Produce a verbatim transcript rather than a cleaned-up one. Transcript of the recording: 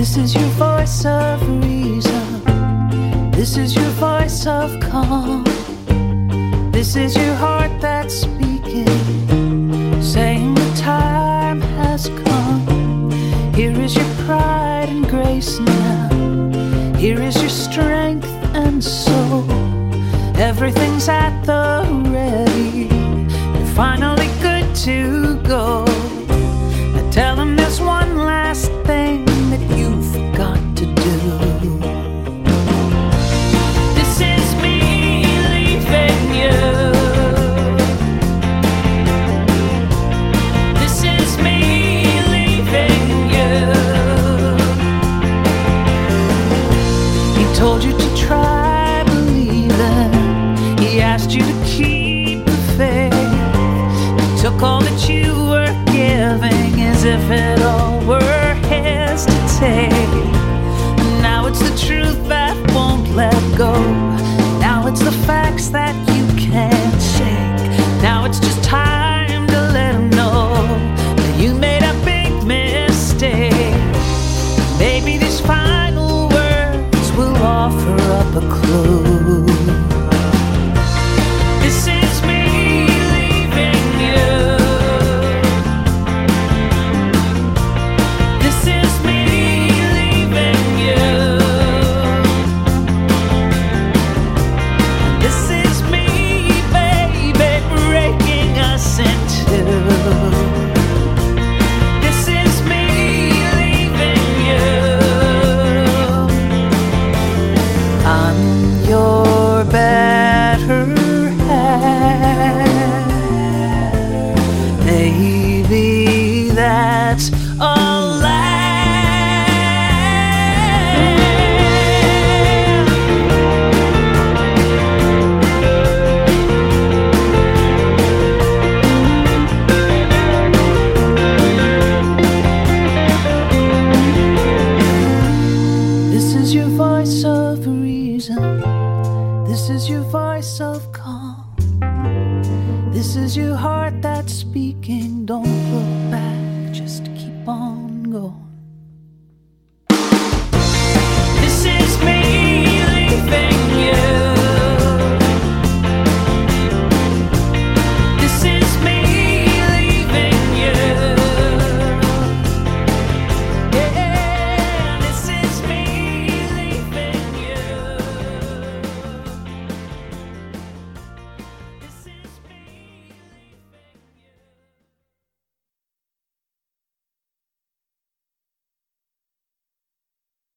This is your voice of reason. This is your voice of calm. This is your heart that's speaking, saying the time has come. Here is your pride and grace now. Here is your strength and soul. Everything's at the ready. You're finally good to go. Now tell them there's one last thing that you forgot to do. This is me leaving you. This is me leaving you. He told you to try believing. He asked you to keep the faith. He took all that you were giving as if it all were his to take. Now it's the truth that won't let go. Now it's the facts that you can't shake. Now it's just time to let him know that you made a big mistake. Maybe these final words will offer up a clue. This is me leaving you. This is me leaving you. This is me, baby, breaking us in two. This is me leaving you. I'm your better half. Maybe that's a lie. This is your voice of reason. This is your voice of calm. This is your heart that's speaking. Don't look back, just keep on going.